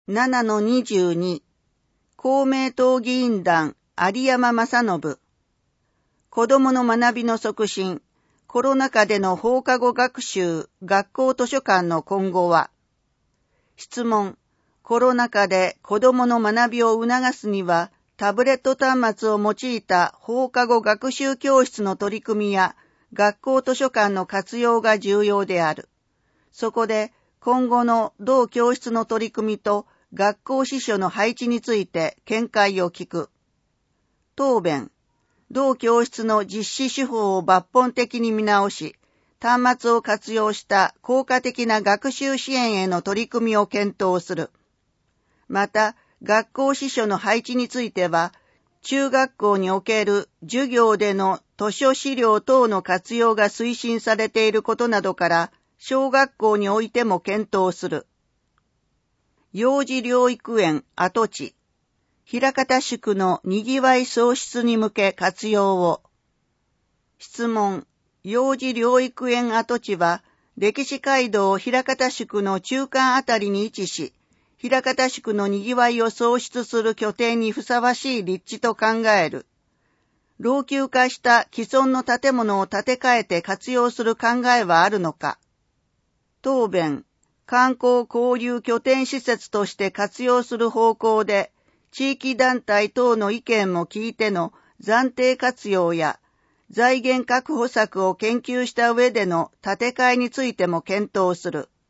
7-22 公明党議員団有山正信子どもの学びの促進コロナ禍での放課後学習学校図書館の今後は質問コロナ禍で子どもの学びを促すにはタブレット端末を用いた放課後学習教室の取り組みや学校図書館の活用が重要である。そこで今後の同教室の取り組みと学校司書の配置について見解を聞く。答弁。同教室の実施手法を抜本的に見直し、端末を活用した効果的な学習支援への取り組みを検討する。また、学校司書の配置については、中学校における授業での図書資料等の活用が推進されていることなどから、小学校においても検討する。幼児療育園跡地、枚方宿のにぎわい創出に向け活用を。質問、幼児療育園跡地は、歴史街道枚方宿の中間あたりに位置し、枚方宿のにぎわいを創出する拠点にふさわしい立地と考える。老朽化した既存の建物を建て替えて活用する考えはあるのか。答弁、観光交流拠点施設として活用する方向で、地域団体等の意見も聞いての暫定活用や、財源確保策を研究した上での建て替えについても検討する。